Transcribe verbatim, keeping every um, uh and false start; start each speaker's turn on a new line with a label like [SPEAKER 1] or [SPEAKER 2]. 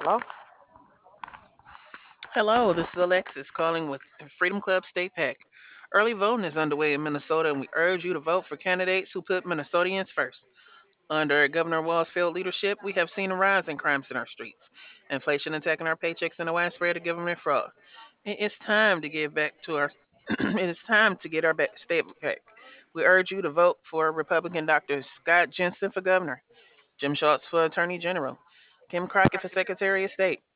[SPEAKER 1] Hello?
[SPEAKER 2] Hello, this is Alexis calling with Freedom Club State PAC. Early voting is underway in Minnesota, and we urge you to vote for candidates who put Minnesotans first. Under Governor Walzfield's leadership, we have seen a rise in crimes in our streets, inflation attacking our paychecks, and a widespread of government fraud. It is time to give back to our. It is time to get our back, state back. We urge you to vote for Republican Doctor Scott Jensen for governor, Jim Schultz for Attorney General, Kim Crockett for Secretary of State,